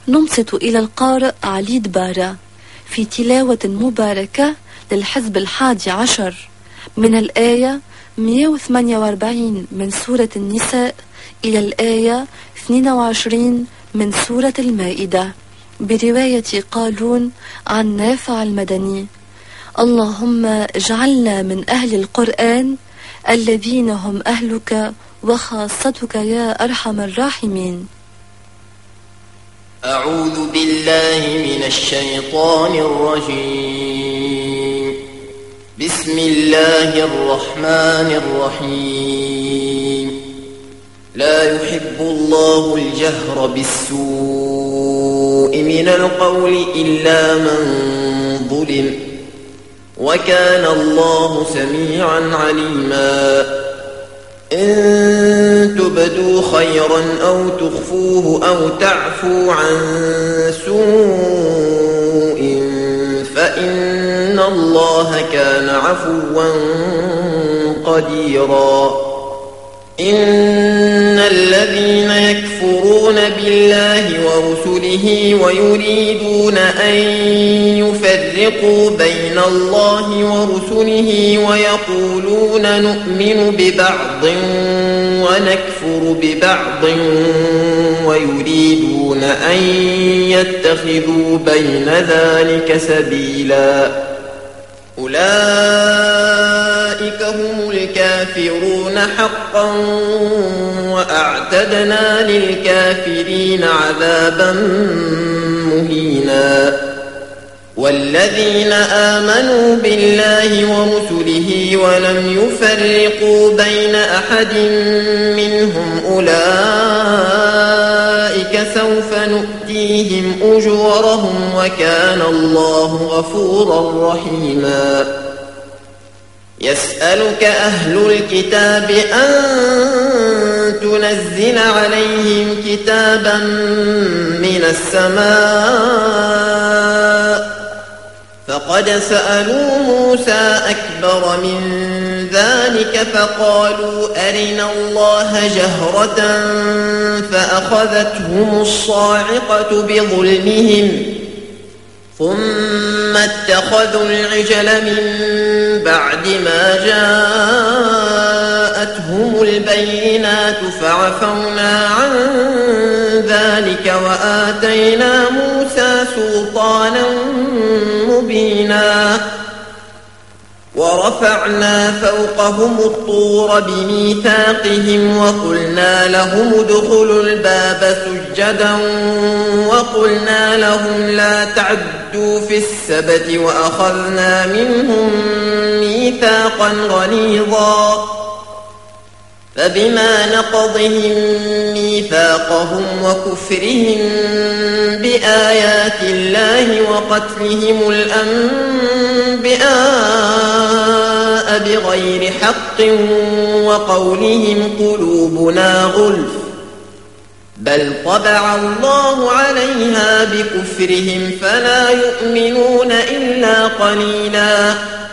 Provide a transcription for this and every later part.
ننصت إلى القارئ علي دبارة في تلاوة مباركة للحزب 11 من الآية 148 من سورة النساء إلى الآية 22 من سورة المائدة، برواية قالون عن نافع المدني. اللهم اجعلنا من أهل القرآن الذين هم أهلك وخاصتك يا أرحم الراحمين. أعوذ بالله من الشيطان الرجيم. بسم الله الرحمن الرحيم. لا يحب الله الجهر بالسوء من القول إلا من ظلم، وكان الله سميعا عليما. إن تبدوا خيرا أو تخفوه أو تعفو عن سوء فإن الله كان عفوا قديرا. إن الذين يكفرون بالله ورسله ويريدون أن يفرقوا بين الله ورسله ويقولون نؤمن ببعض ونكفر ببعض ويريدون أن يتخذوا بين ذلك سبيلا، أولئك هم الكافرون حقا، وأعتدنا للكافرين عذابا مهينا. والذين آمنوا بالله ورسله ولم يفرقوا بين أحد منهم أولئك سوف نؤتيهم أجورهم، وكان الله غفورا رحيما. يسألك أهل الكتاب أن تنزل عليهم كتابا من السماء، فقد سألوا موسى أكبر من ذلك فقالوا أرنا الله جهرة فأخذتهم الصاعقة بظلمهم، ثم اتخذوا العجل من بعد ما جاءتهم البينات فعفونا عن ذلك وآتينا موسى سلطانا مبينا. ورفعنا فوقهم الطور بميثاقهم وقلنا لهم ادخلوا الباب سجدا وقلنا لهم لا تعدوا في السبت وأخذنا منهم ميثاقا غليظا. فبما نقضهم ميثاقهم وكفرهم بآيات الله وقتلهم الأنبياء بغير حق وقولهم قلوبنا غلف، بل طبع الله عليها بكفرهم فلا يؤمنون إلا قليلا.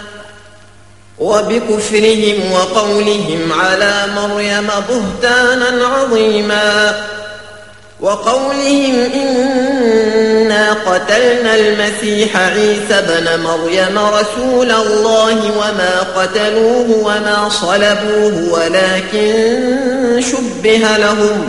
وبكفرهم وقولهم على مريم بهتانا عظيما، وقولهم إنا قتلنا المسيح عيسى بن مريم رسول الله وما قتلوه وما صلبوه ولكن شبه لهم،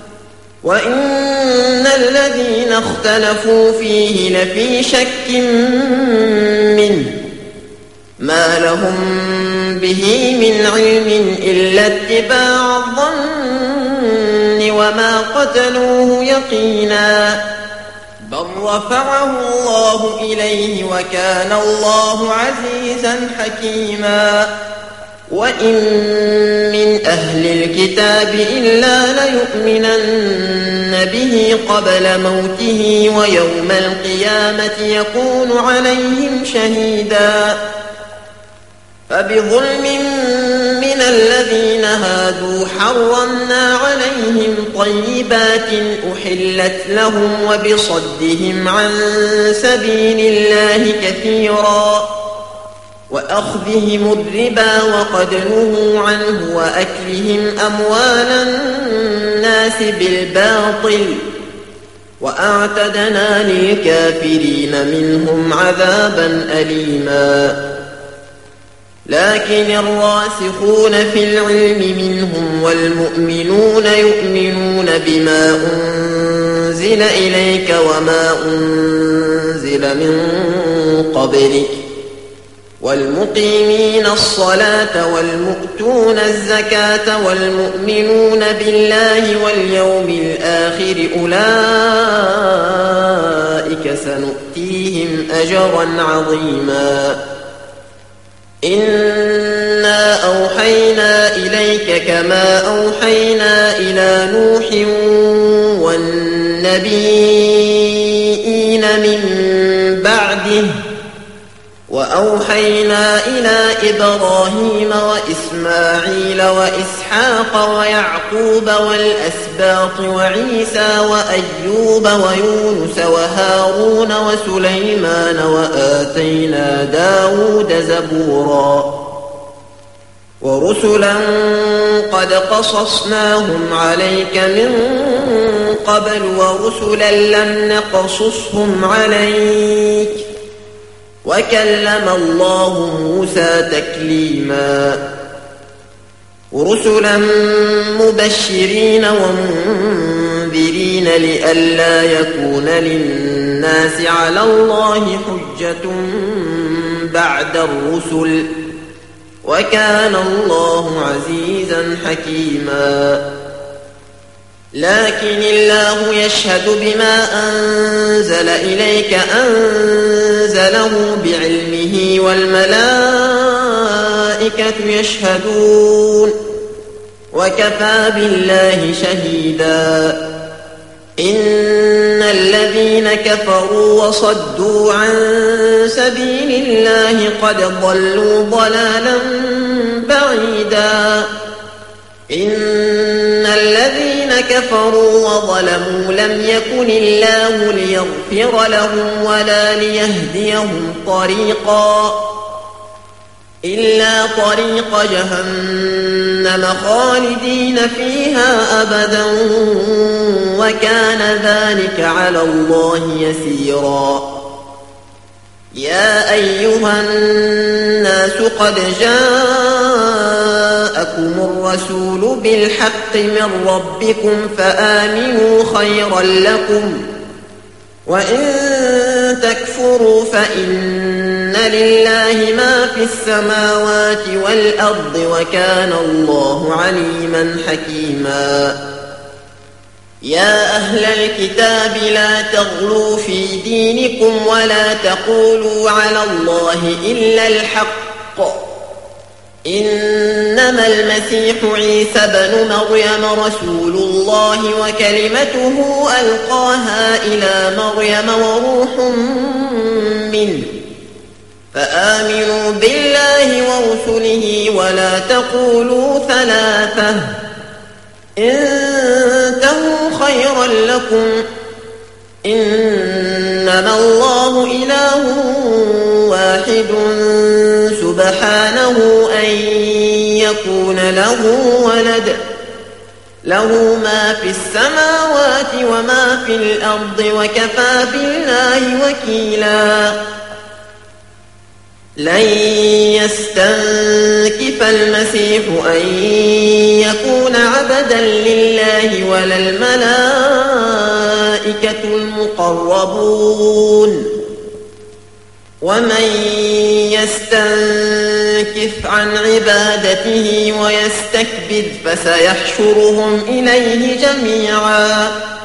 وإن الذين اختلفوا فيه لفي شك منه، ما لهم به من علم إلا اتباع الظن وما قتلوه يقينا، بل رفعه الله إليه وكان الله عزيزا حكيما. وإن من أهل الكتاب إلا ليؤمنن به قبل موته ويوم القيامة يكون عليهم شهيدا. فبظلم من الذين هادوا حرمنا عليهم طيبات أحلت لهم وبصدهم عن سبيل الله كثيرا، وأخذهم الربا وقد نهوا عنه وأكلهم أموال الناس بالباطل، وأعتدنا للكافرين منهم عذابا أليما لكن الراسخون في العلم منهم والمؤمنون يؤمنون بما أنزل إليك وما أنزل من قبلك والمقيمين الصلاة والمؤتون الزكاة والمؤمنون بالله واليوم الآخر أولئك سنؤتيهم أجرا عظيما إنا أوحينا إليك كما أوحينا إلى نوح والنبيين من بعده وأوحينا إلى إبراهيم وإسماعيل وإسحاق ويعقوب والأسباط وعيسى وأيوب ويونس وهارون وسليمان وآتينا داود زبورا ورسلا قد قصصناهم عليك من قبل ورسلا لم نقصصهم عليك وكلم الله موسى تكليما ورسلا مبشرين ومنذرين لئلا يكون للناس على الله حجة بعد الرسل وكان الله عزيزا حكيما لكن الله يشهد بما أنزل إليك أنزله بعلمه والملائكة يشهدون وكفى بالله شهيدا إن الذين كفروا وصدوا عن سبيل الله قد ضلوا ضلالا بعيدا إن الذين كفروا وظلموا لم يكن الله ليغفر لهم ولا ليهديهم طريقا إلا طريق جهنم خالدين فيها أبدا وكان ذلك على الله يسيرا يا أيها الناس قد جاءكم الرسول بالحق من ربكم فآمنوا خيرا لكم وإن تكفروا فإن لله ما في السماوات والأرض وكان الله عليما حكيما يا أهل الكتاب لا تغلوا في دينكم ولا تقولوا على الله إلا الحق إنما المسيح عيسى بن مريم رسول الله وكلمته ألقاها إلى مريم وروح منه فآمنوا بالله ورسله ولا تقولوا ثلاثة انتهوا خيرا لكم إنما الله إله واحد سبحانه أن يكون له ولد له ما في السماوات وما في الأرض وكفى بالله وكيلا لن يستنكف المسيح أن يكون عبدا لله ولا الملائكة المقربون ومن يستنكف عن عبادته ويستكبر فسيحشرهم إليه جميعا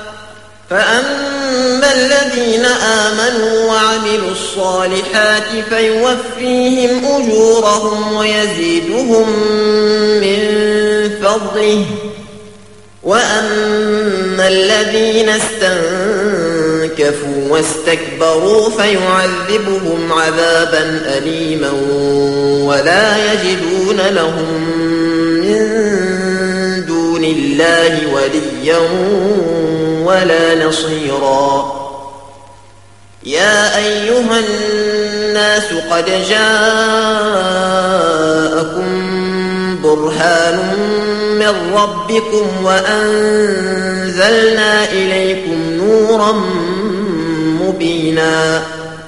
فأما الذين آمنوا وعملوا الصالحات فيوفيهم أجورهم ويزيدهم من فضله وأما الذين استنكفوا واستكبروا فيعذبهم عذابا أليما ولا يجدون لهم من دون الله وليا ولا نصيرا يا أيها الناس قد جاءكم برهان من ربكم وأنزلنا إليكم نورا مبينا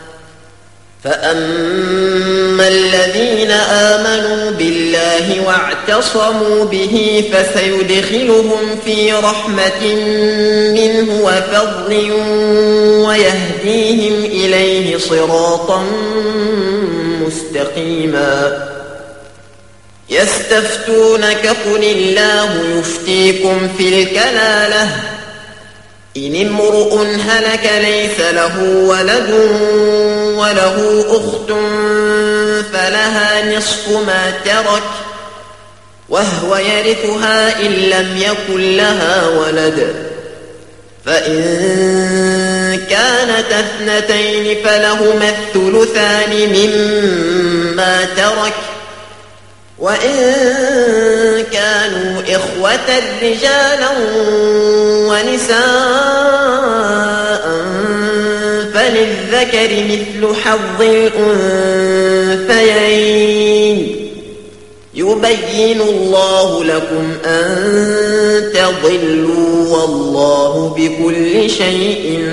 فأما الذين آمنوا بالله واعتصموا به فسيدخلهم في رحمة منه وفضل ويهديهم إليه صراطا مستقيما يستفتونك قل الله يفتيكم في الكلالة إن امرؤ هلك ليس له ولد وله أخت فلها نصف ما ترك وهو يرثها إن لم يكن لها ولد فإن كانت اثنتين فلهما الثلثان مما ترك وإن كانوا إخوة رجالا ونساء فللذكر مثل حظ الأنثيين يبين الله لكم أن تضلوا والله بكل شيء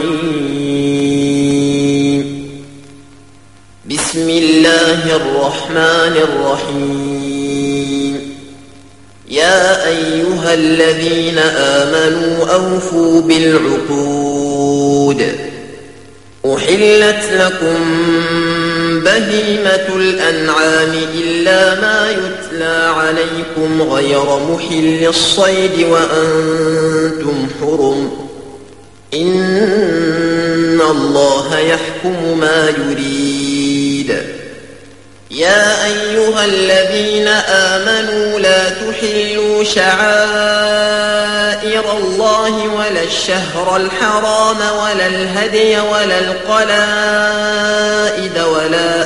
عليم بسم الله الرحمن الرحيم يا أيها الذين آمنوا أوفوا بالعقود أحلت لكم بهيمة الأنعام إلا ما يتلى عليكم غير محل الصيد وأنتم حرم إن الله يحكم ما يريد يا أيها الذين آمنوا لا تحلوا شعائر الله ولا الشهر الحرام ولا الهدي ولا القلائد ولا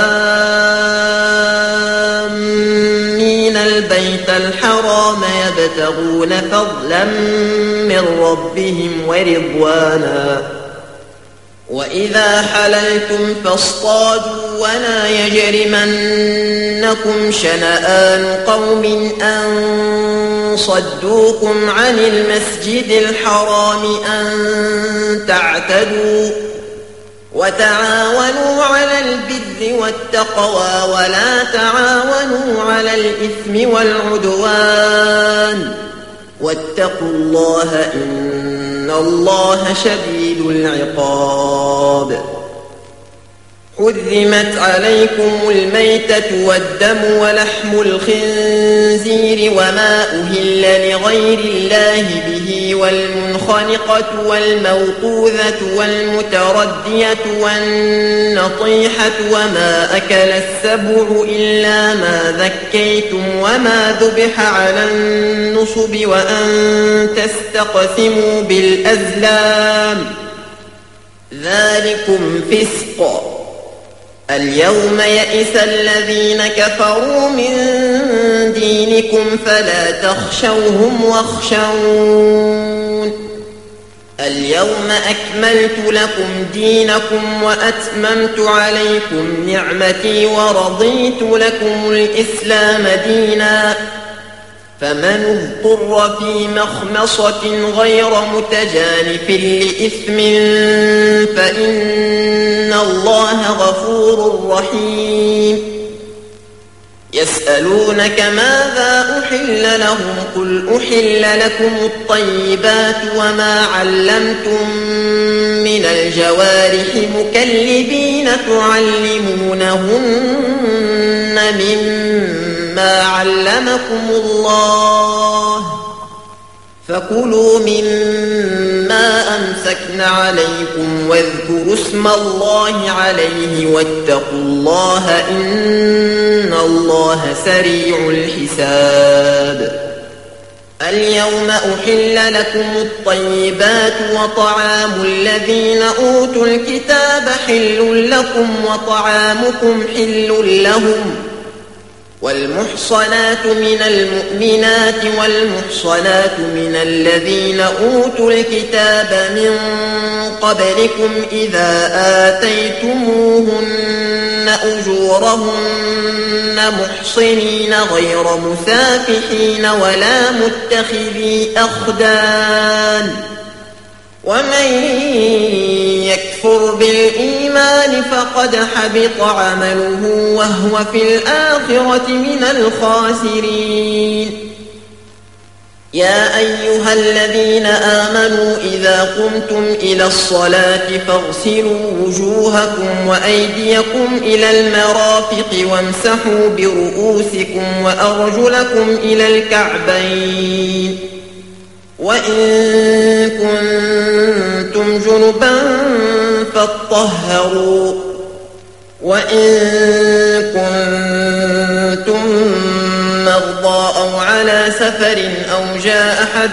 آمين البيت الحرام يبتغون فضلا من ربهم ورضوانا وإذا حللتم فاصطادوا ولا يجرمنكم شنآن قوم أن صدوكم عن المسجد الحرام أن تعتدوا وتعاونوا على البر والتقوى ولا تعاونوا على الإثم والعدوان واتقوا الله إن الله شديد العقاب حرمت عليكم الميتة والدم ولحم الخنزير وما أهل لغير الله به والمنخنقة والموقوذة والمتردية والنطيحة وما أكل السبع إلا ما ذكيتم وما ذبح على النصب وأن تستقسموا بالأزلام ذلكم فسق اليوم يئس الذين كفروا من دينكم فلا تخشوهم واخشون اليوم أكملت لكم دينكم وأتممت عليكم نعمتي ورضيت لكم الإسلام دينا فمن اضطر في مخمصة غير متجانف لإثم فإن الله غفور رحيم يسألونك ماذا أحل لهم قل أحل لكم الطيبات وما علمتم من الجوارح مكلبين تعلمونهن مما علمكم الله فكلوا مما أمسكن عليكم واذكروا اسم الله عليه واتقوا الله إن الله سريع الحساب اليوم أحل لكم الطيبات وطعام الذين أوتوا الكتاب حل لكم وطعامكم حل لهم والمحصنات من المؤمنات والمحصنات من الذين أوتوا الكتاب من قبلكم إذا آتيتموهن أجورهن محصنين غير مسافحين ولا متخذي أخدان ومن يكفر بالإيمان فقد حبط عمله وهو في الآخرة من الخاسرين يا أيها الذين آمنوا إذا قمتم إلى الصلاة فاغسلوا وجوهكم وأيديكم إلى المرافق وامسحوا برؤوسكم وأرجلكم إلى الكعبين وإن كنتم جنبا فاطهروا وإن كنتم مرضى أو على سفر أو جاء أحد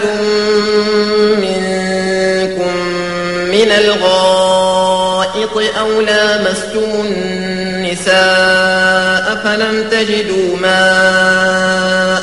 منكم من الغائط أو لامستم النساء فلم تجدوا ماء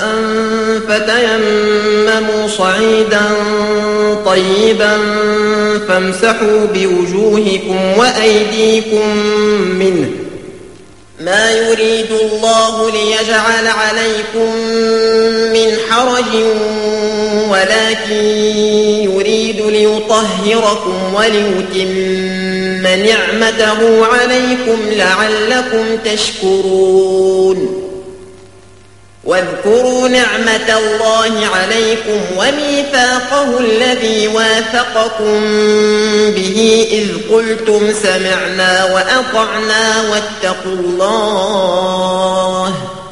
فتيمموا صعيدا طيبا فامسحوا بوجوهكم وأيديكم منه ما يريد الله ليجعل عليكم من حرج ولكن يريد ليطهركم وليتم نعمته عليكم لعلكم تشكرون واذكروا نعمة الله عليكم وميثاقه الذي واثقكم به إذ قلتم سمعنا وأطعنا واتقوا الله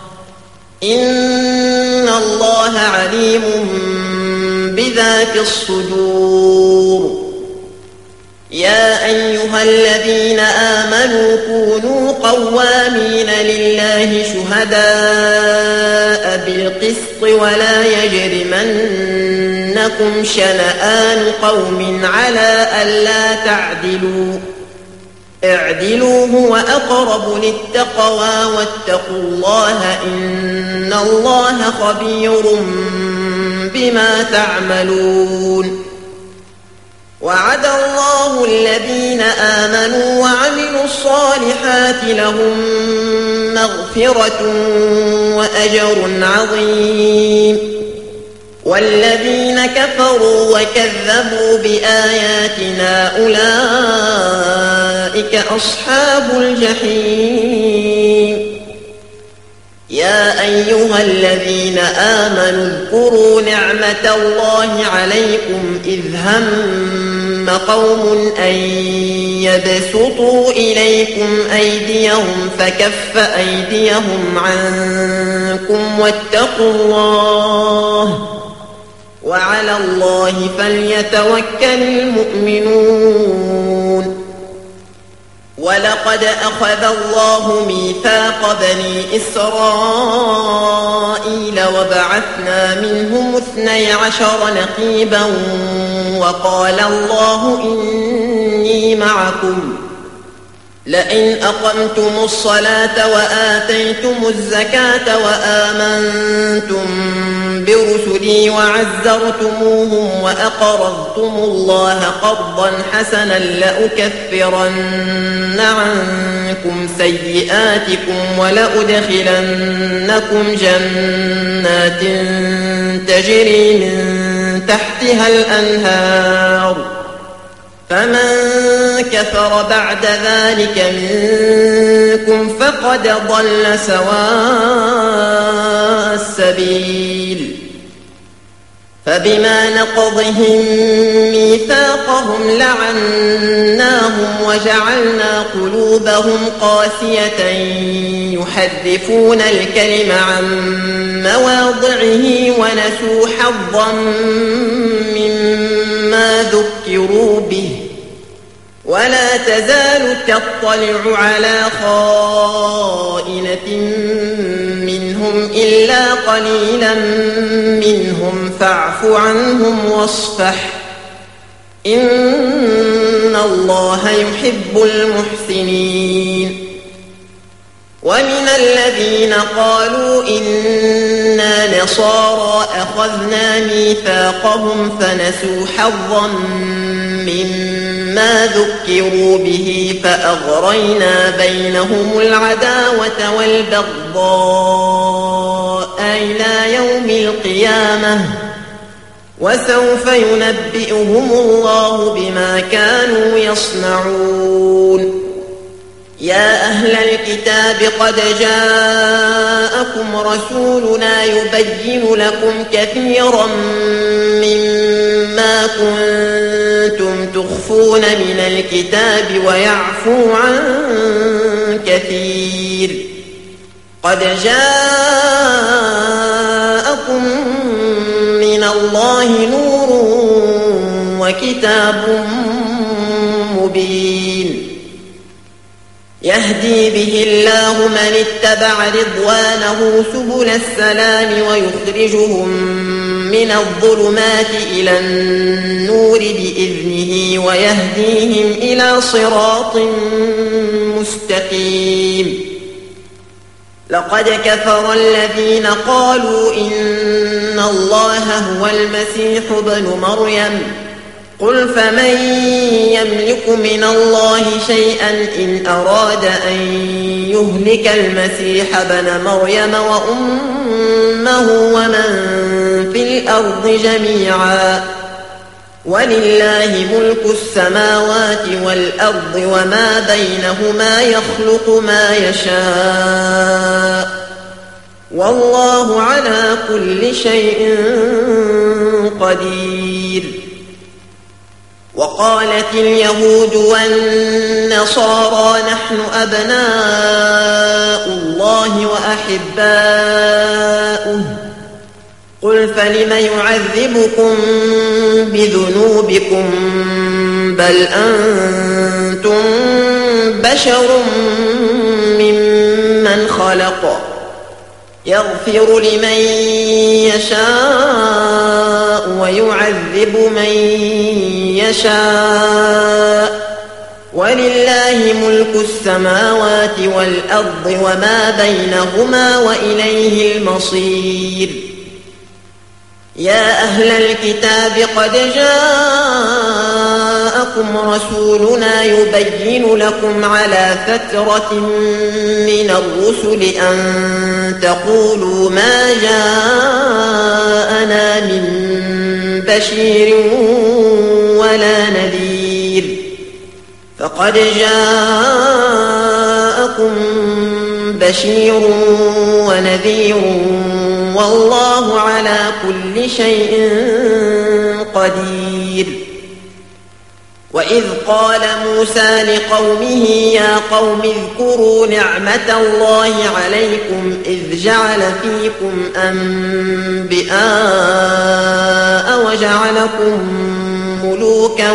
إن الله عليم بذات الصدور يا أيها الذين آمنوا كونوا قوامين لله شهداء بالقسط ولا يجرمنكم شنآن قوم على ألا تعدلوا اعدلوا هو أقرب للتقوى واتقوا الله إن الله خبير بما تعملون وعد الله الذين آمنوا وعملوا الصالحات لهم مغفرة وأجر عظيم والذين كفروا وكذبوا بآياتنا أولئك أصحاب الجحيم يا أيها الذين آمنوا اذكروا نعمة الله عليكم إذ هم قوم أن يبسطوا إليكم أيديهم فكف أيديهم عنكم واتقوا الله وعلى الله فليتوكل المؤمنون ولقد أخذ الله ميثاق بني إسرائيل وبعثنا منهم 12 نقيبا وقال الله إني معكم لئن أقمتم الصلاة وآتيتم الزكاة وآمنتم برسلي وعزرتموهم وأقرضتم الله قرضا حسنا لأكفرن عنكم سيئاتكم ولأدخلنكم جنات تجري من تحتها الأنهار فمن كفر بعد ذلك منكم فقد ضل سواء السبيل فبما نقضهم ميثاقهم لعناهم وجعلنا قلوبهم قاسية يحرفون الكلم عن مواضعه ونسوا حظا مما ذكروا به ولا تزال تطلع على خائنة منهم إلا قليلا منهم فاعف عنهم واصفح إن الله يحب المحسنين ومن الذين قالوا إنا نصارى أخذنا ميثاقهم فنسوا حظا مما ما ذكروا به فأغرينا بينهم العداوة والبغضاء إلى يوم القيامة وسوف ينبئهم الله بما كانوا يصنعون. يا أهل الكتاب قد جاءكم رسولنا يبين لكم كثيرا مما كنتم تخفون من الكتاب ويعفو عن كثير. قد جاءكم من الله نور وكتاب مبين يهدي به الله من اتبع رضوانه سبل السلام ويخرجهم من الظلمات إلى النور بإذنه ويهديهم إلى صراط مستقيم. لقد كفر الذين قالوا إن الله هو المسيح ابن مريم قل فمن يملك من الله شيئا إن أراد أن يهلك المسيح ابن مريم وأمه ومن في الأرض جميعا ولله ملك السماوات والأرض وما بينهما يخلق ما يشاء والله على كل شيء قدير. وقالت اليهود والنصارى نحن أبناء الله وأحباؤه قل فلم يعذبكم بذنوبكم بل أنتم بشر ممن خلق يغفر لمن يشاء ويعذب من يشاء ولله ملك السماوات والأرض وما بينهما وإليه المصير. يا أهل الكتاب قد جاءكم رسولنا يبين لكم على فترة من الرسل أن تقولوا ما جاءنا من بشير ولا نذير فقد جاءكم بشير ونذير والله على كل شيء قدير. وإذ قال موسى لقومه يا قوم اذكروا نعمة الله عليكم إذ جعل فيكم أنبئاء وجعلكم ملوكا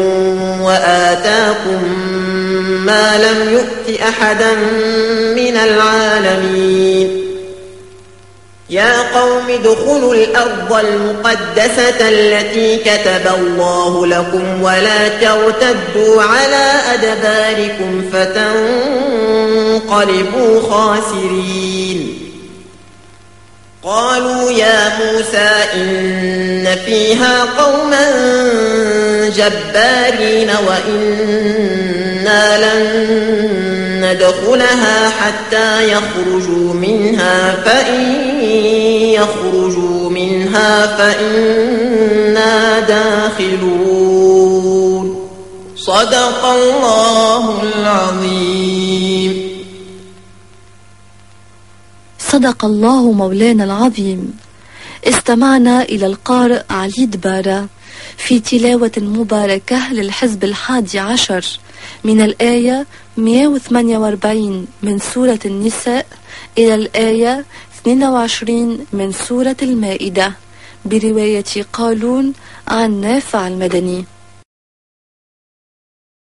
وآتاكم ما لم يؤت أحدا من العالمين. يا قوم ادخلوا الأرض المقدسة التي كتب الله لكم ولا ترتدوا على أدباركم فتنقلبوا خاسرين. قالوا يا موسى إن فيها قوما جبارين وإنا لن ندخلها حتى يخرجوا منها فإن يخرجوا منها فإنا داخلون. صدق الله العظيم. صدق الله مولانا العظيم. استمعنا إلى القارئ علي دبارة في تلاوة مباركة للحزب 11 من الآية 148 من سورة النساء إلى الآية 22 من سورة المائدة برواية قالون عن نافع المدني.